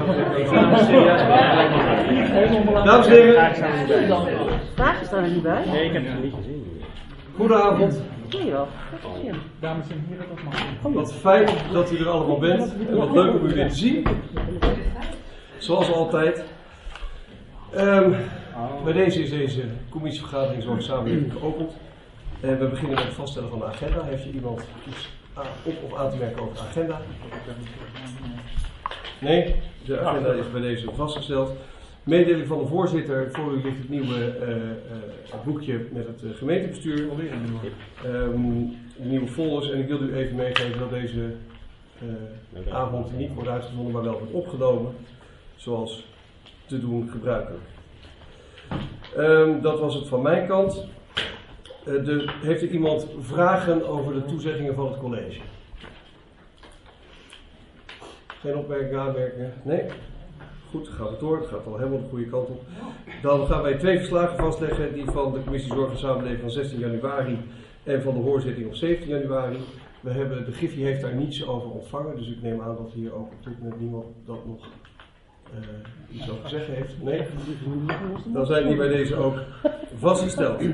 Dames en heren. Vragen staan er niet bij. Nee, ik heb het niet gezien. Goedenavond. Nee joh. Dames en heren, dat mag. Wat fijn dat u er allemaal bent. En wat leuk om u weer te zien. Zoals altijd. Bij deze is deze commissievergadering zo samenwerking geopend. En we beginnen met het vaststellen van de agenda. Heeft er iemand iets op of aan te merken over de agenda? Nee, de agenda is bij deze vastgesteld. Mededeling van de voorzitter. Voor u ligt het nieuwe boekje met het gemeentebestuur. De nieuwe folders. En ik wil u even meegeven dat deze avond niet wordt uitgezonden, maar wel wordt opgenomen. Zoals te doen gebruikelijk. Dat was het van mijn kant. Heeft er iemand vragen over de toezeggingen van het college? Geen opmerkingen, aanmerkingen? Nee? Goed, dan gaat het door. Het gaat al helemaal de goede kant op. Dan gaan wij 2 verslagen vastleggen. Die van de commissie Zorg en Samenleving van 16 januari en van de hoorzitting op 17 januari. De Griffie heeft daar niets over ontvangen. Dus ik neem aan dat hier ook op dit moment niemand dat nog iets over te zeggen heeft. Nee? Dan zijn die bij deze ook vastgesteld.